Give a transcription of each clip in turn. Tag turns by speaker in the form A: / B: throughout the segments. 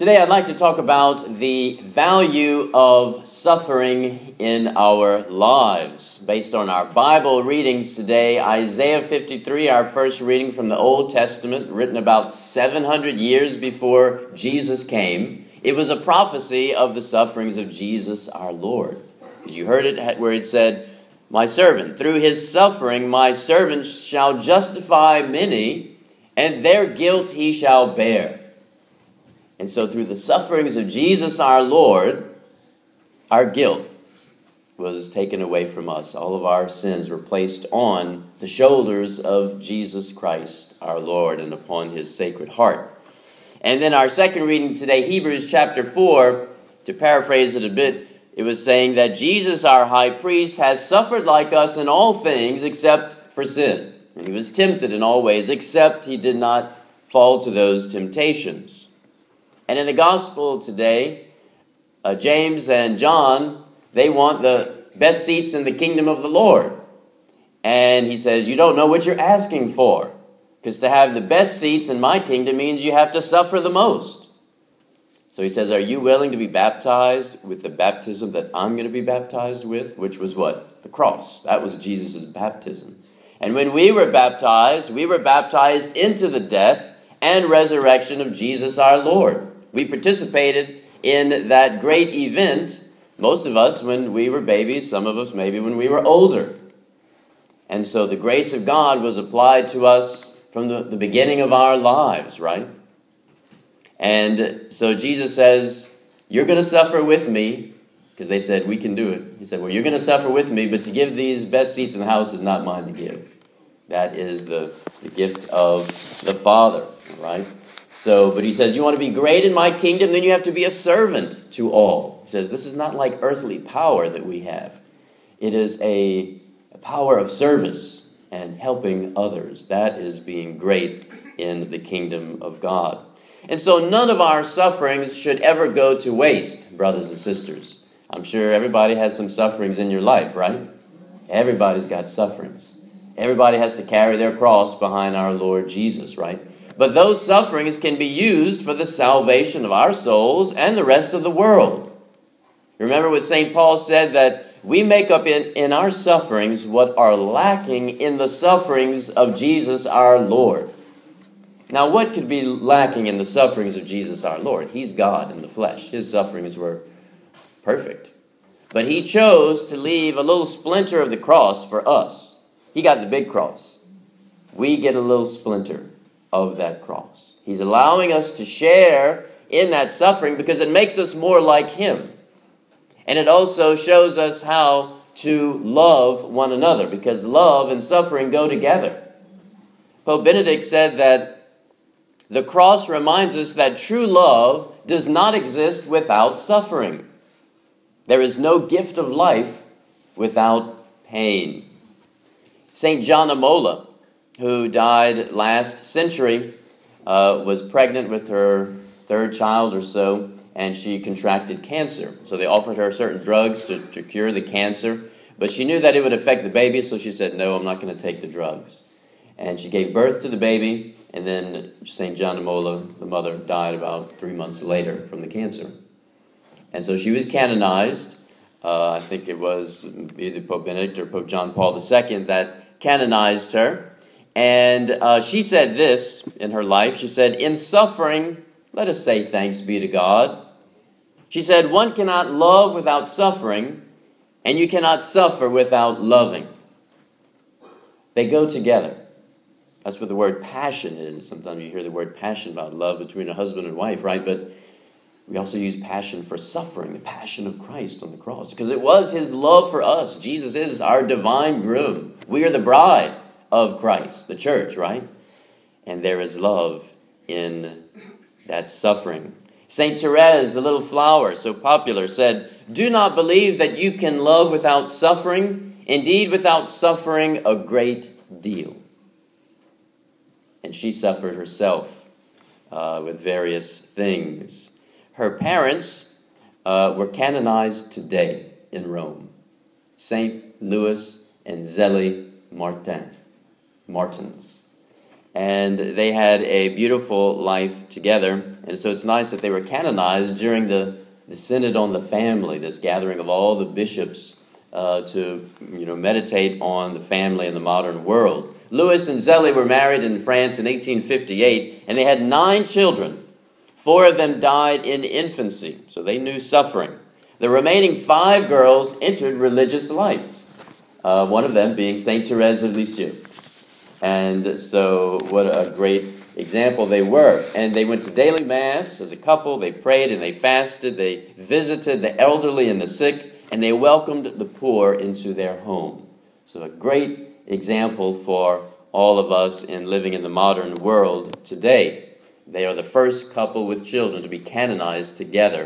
A: Today I'd like to talk about the value of suffering in our lives. Based on our Bible readings today, Isaiah 53, our first reading from the Old Testament, written about 700 years before Jesus came. It was a prophecy of the sufferings of Jesus our Lord. As you heard it where it said, "My servant, through his suffering my servant shall justify many, and their guilt he shall bear." And so through the sufferings of Jesus our Lord, our guilt was taken away from us. All of our sins were placed on the shoulders of Jesus Christ our Lord and upon his sacred heart. And then our second reading today, Hebrews chapter 4, to paraphrase it a bit, it was saying that Jesus our high priest has suffered like us in all things except for sin. And he was tempted in all ways except he did not fall to those temptations. And in the gospel today, James and John, they want the best seats in the kingdom of the Lord. And he says, you don't know what you're asking for. Because to have the best seats in my kingdom means you have to suffer the most. So he says, are you willing to be baptized with the baptism that I'm going to be baptized with? Which was what? The cross. That was Jesus' baptism. And when we were baptized into the death and resurrection of Jesus our Lord. We participated in that great event, most of us when we were babies, some of us maybe when we were older. And so the grace of God was applied to us from the beginning of our lives, right? And so Jesus says, you're going to suffer with me, because they said, we can do it. He said, well, you're going to suffer with me, but to give these best seats in the house is not mine to give. That is the gift of the Father, right? So, but he says, you want to be great in my kingdom, then you have to be a servant to all. He says, this is not like earthly power that we have. It is a power of service and helping others. That is being great in the kingdom of God. And so none of our sufferings should ever go to waste, brothers and sisters. I'm sure everybody has some sufferings in your life, right? Everybody's got sufferings. Everybody has to carry their cross behind our Lord Jesus, right? But those sufferings can be used for the salvation of our souls and the rest of the world. Remember what St. Paul said, that we make up in our sufferings what are lacking in the sufferings of Jesus our Lord. Now, what could be lacking in the sufferings of Jesus our Lord? He's God in the flesh. His sufferings were perfect. But he chose to leave a little splinter of the cross for us. He got the big cross. We get a little splinter of that cross. He's allowing us to share in that suffering because it makes us more like him. And it also shows us how to love one another, because love and suffering go together. Pope Benedict said that the cross reminds us that true love does not exist without suffering. There is no gift of life without pain. St. John of Mola, who died last century, was pregnant with her third child or so, and she contracted cancer. So they offered her certain drugs to cure the cancer, but she knew that it would affect the baby, so she said, no, I'm not going to take the drugs. And she gave birth to the baby, and then St. John of Mola, the mother, died about 3 months later from the cancer. And so she was canonized. I think it was either Pope Benedict or Pope John Paul II that canonized her. And she said this in her life. She said, in suffering, let us say thanks be to God. She said, one cannot love without suffering, and you cannot suffer without loving. They go together. That's what the word passion is. Sometimes you hear the word passion about love between a husband and wife, right? But we also use passion for suffering, the passion of Christ on the cross, because it was his love for us. Jesus is our divine groom. We are the bride of Christ, the church, right? And there is love in that suffering. St. Therese, the little flower, so popular, said, do not believe that you can love without suffering. Indeed, without suffering, a great deal. And she suffered herself with various things. Her parents were canonized today in Rome. St. Louis and Zélie Martins. and they had a beautiful life together. And so it's nice that they were canonized during the Synod on the Family, this gathering of all the bishops to meditate on the family in the modern world. Louis and Zélie were married in France in 1858, and they had 9 children. 4 of them died in infancy, so they knew suffering. The remaining 5 girls entered religious life, one of them being Saint Therese of Lisieux. And so what a great example they were. And they went to daily mass as a couple. They prayed and they fasted. They visited the elderly and the sick, and they welcomed the poor into their home. So a great example for all of us in living in the modern world today. They are the first couple with children to be canonized together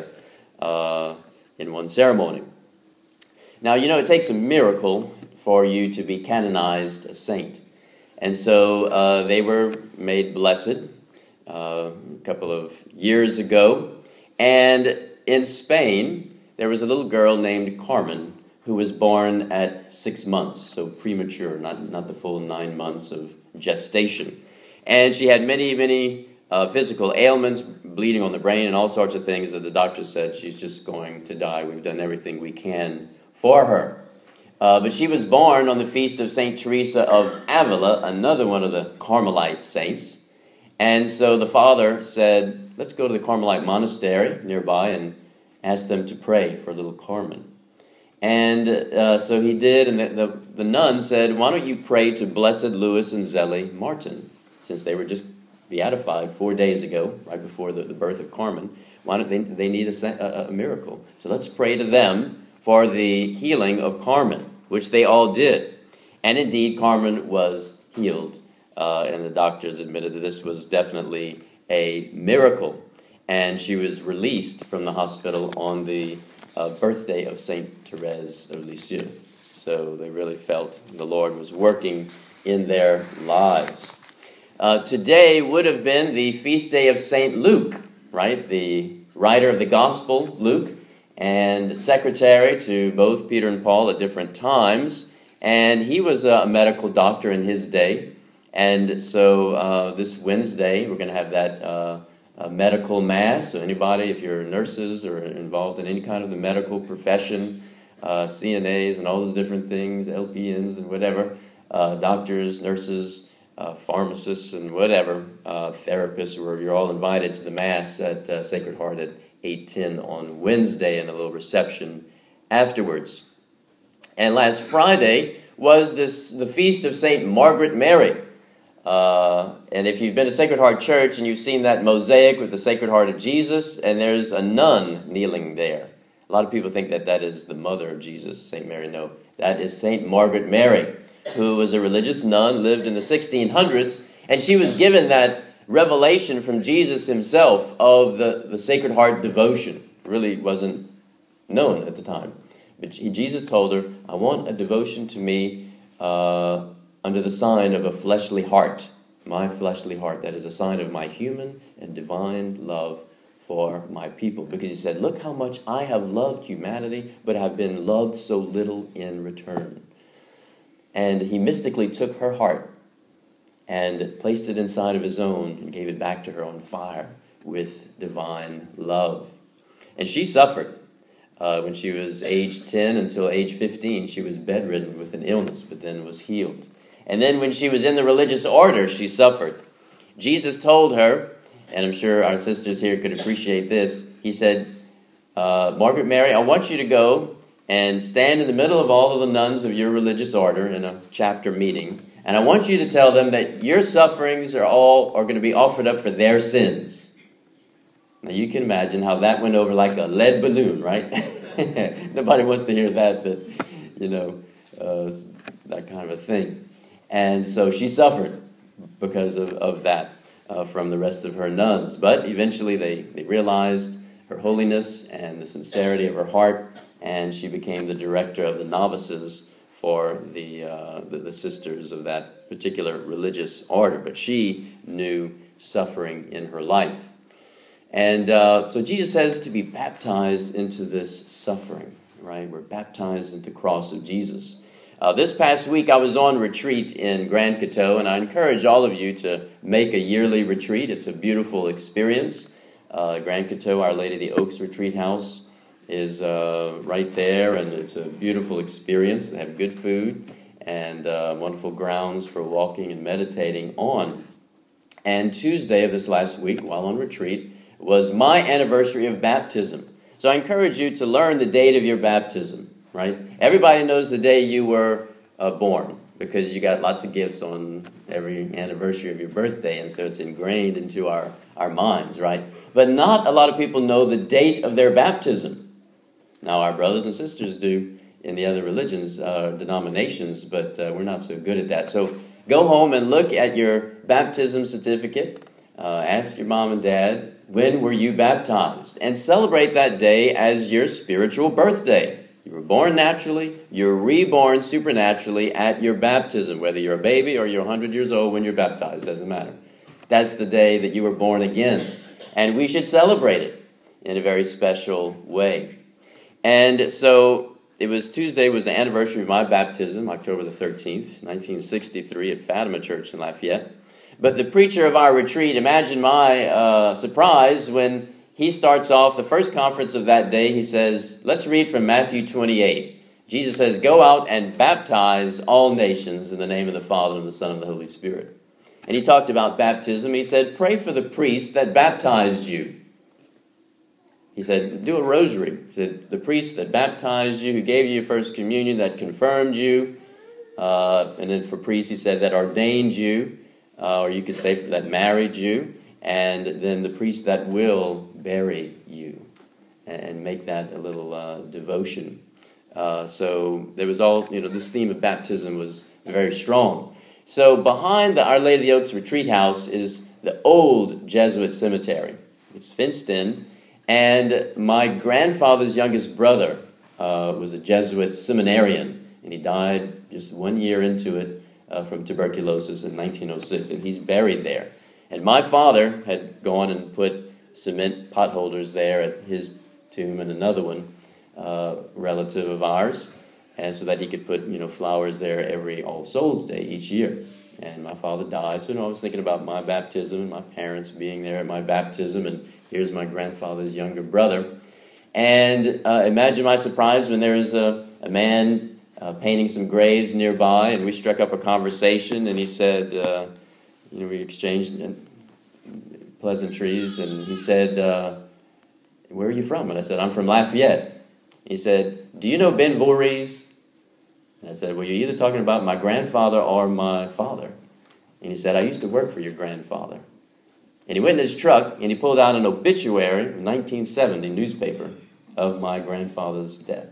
A: in one ceremony. Now, it takes a miracle for you to be canonized a saint. And so they were made blessed a couple of years ago. And in Spain, there was a little girl named Carmen who was born at 6 months, so premature, not the full 9 months of gestation. And she had many physical ailments, bleeding on the brain, and all sorts of things that the doctor said she's just going to die. We've done everything we can for her. But she was born on the feast of St. Teresa of Avila, another one of the Carmelite saints. And so the father said, let's go to the Carmelite monastery nearby and ask them to pray for little Carmen. And so he did, and the nun said, why don't you pray to Blessed Louis and Zélie Martin, since they were just beatified 4 days ago, right before the birth of Carmen. Why don't they need a miracle? So let's pray to them for the healing of Carmen, which they all did. And indeed, Carmen was healed. And the doctors admitted that this was definitely a miracle. And she was released from the hospital on the birthday of St. Therese of Lisieux. So they really felt the Lord was working in their lives. Today would have been the feast day of St. Luke, right? The writer of the gospel, Luke, and secretary to both Peter and Paul at different times. And he was a medical doctor in his day. And so this Wednesday, we're going to have that medical mass. So anybody, if you're nurses or involved in any kind of the medical profession, CNAs and all those different things, LPNs and whatever, doctors, nurses, pharmacists and whatever, therapists, you're all invited to the mass at Sacred Heart at 8:10 on Wednesday, and a little reception afterwards. And last Friday was the feast of St. Margaret Mary. And if you've been to Sacred Heart Church and you've seen that mosaic with the Sacred Heart of Jesus, and there's a nun kneeling there. A lot of people think that is the mother of Jesus, St. Mary. No, that is St. Margaret Mary, who was a religious nun, lived in the 1600s, and she was given that revelation from Jesus himself of the Sacred Heart devotion. It really wasn't known at the time. But Jesus told her, I want a devotion to me under the sign of a fleshly heart, my fleshly heart. That is a sign of my human and divine love for my people. Because he said, look how much I have loved humanity, but have been loved so little in return. And he mystically took her heart and placed it inside of his own and gave it back to her on fire with divine love. And she suffered. When she was age 10 until age 15, she was bedridden with an illness, but then was healed. And then when she was in the religious order, she suffered. Jesus told her, and I'm sure our sisters here could appreciate this, he said, Margaret Mary, I want you to go and stand in the middle of all of the nuns of your religious order in a chapter meeting, and I want you to tell them that your sufferings are going to be offered up for their sins. Now you can imagine how that went over like a lead balloon, right? Nobody wants to hear that kind of a thing. And so she suffered because of that from the rest of her nuns. But eventually they realized her holiness and the sincerity of her heart, and she became the director of the novices for the sisters of that particular religious order. But she knew suffering in her life. And so Jesus says to be baptized into this suffering, right? We're baptized into the cross of Jesus. This past week I was on retreat in Grand Coteau, and I encourage all of you to make a yearly retreat. It's a beautiful experience. Grand Coteau, Our Lady of the Oaks Retreat House, is right there, and it's a beautiful experience. They have good food and wonderful grounds for walking and meditating on. And Tuesday of this last week, while on retreat, was my anniversary of baptism. So I encourage you to learn the date of your baptism, right? Everybody knows the day you were born, because you got lots of gifts on every anniversary of your birthday, and so it's ingrained into our minds, right? But not a lot of people know the date of their baptism. Now, our brothers and sisters do in the other religions, denominations, but we're not so good at that. So go home and look at your baptism certificate. Ask your mom and dad, when were you baptized? And celebrate that day as your spiritual birthday. You were born naturally, you're reborn supernaturally at your baptism, whether you're a baby or you're 100 years old when you're baptized, doesn't matter. That's the day that you were born again. And we should celebrate it in a very special way. And so Tuesday was the anniversary of my baptism, October the 13th, 1963 at Fatima Church in Lafayette. But the preacher of our retreat, imagine my surprise when he starts off the first conference of that day. He says, let's read from Matthew 28. Jesus says, go out and baptize all nations in the name of the Father and the Son and the Holy Spirit. And he talked about baptism. He said, pray for the priest that baptized you. He said, do a rosary. He said, the priest that baptized you, who gave you your first communion, that confirmed you. And then for priests, he said, that ordained you. Or you could say that married you, and then the priest that will bury you, and make that a little devotion. So there was this theme of baptism was very strong. So behind the Our Lady of the Oaks Retreat House is the old Jesuit cemetery. It's fenced in, and my grandfather's youngest brother was a Jesuit seminarian, and he died just 1 year into it. From tuberculosis in 1906, and he's buried there. And my father had gone and put cement potholders there at his tomb and another one, relative of ours, and so that he could put flowers there every All Souls Day each year. And my father died, so I was thinking about my baptism and my parents being there at my baptism, and here's my grandfather's younger brother. And imagine my surprise when there was a man painting some graves nearby, and we struck up a conversation, and he said, we exchanged pleasantries, and he said, where are you from? And I said, I'm from Lafayette. He said, do you know Ben Voorhees? And I said, well, you're either talking about my grandfather or my father. And he said, I used to work for your grandfather. And he went in his truck, and he pulled out an obituary, 1970 newspaper, of my grandfather's death.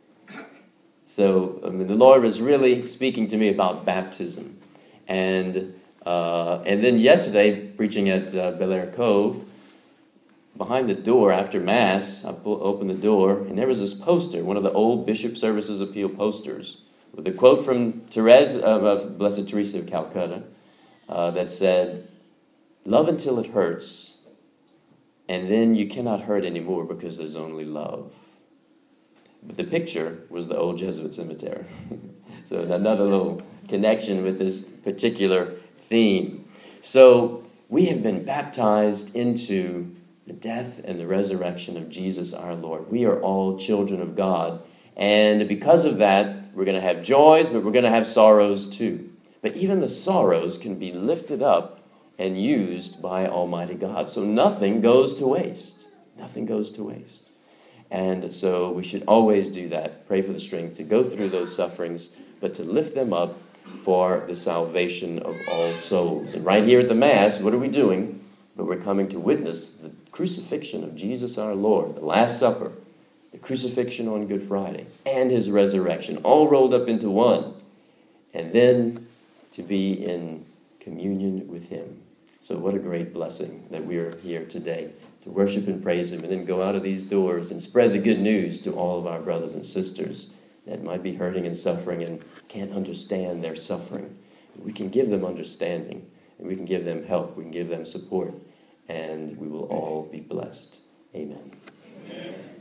A: So the Lord was really speaking to me about baptism. And then yesterday, preaching at Bel Air Cove, behind the door after Mass, I opened the door, and there was this poster, one of the old Bishop Services Appeal posters, with a quote from Blessed Teresa of Calcutta that said, love until it hurts, and then you cannot hurt anymore because there's only love. But the picture was the old Jesuit cemetery. So another little connection with this particular theme. So we have been baptized into the death and the resurrection of Jesus our Lord. We are all children of God. And because of that, we're going to have joys, but we're going to have sorrows too. But even the sorrows can be lifted up and used by Almighty God. So nothing goes to waste. Nothing goes to waste. And so we should always do that. Pray for the strength to go through those sufferings, but to lift them up for the salvation of all souls. And right here at the Mass, what are we doing? But we're coming to witness the crucifixion of Jesus our Lord, the Last Supper, the crucifixion on Good Friday, and his resurrection, all rolled up into one. And then to be in communion with him. So what a great blessing that we are here today to worship and praise him, and then go out of these doors and spread the good news to all of our brothers and sisters that might be hurting and suffering and can't understand their suffering. We can give them understanding, and we can give them help, we can give them support, and we will all be blessed. Amen. Amen.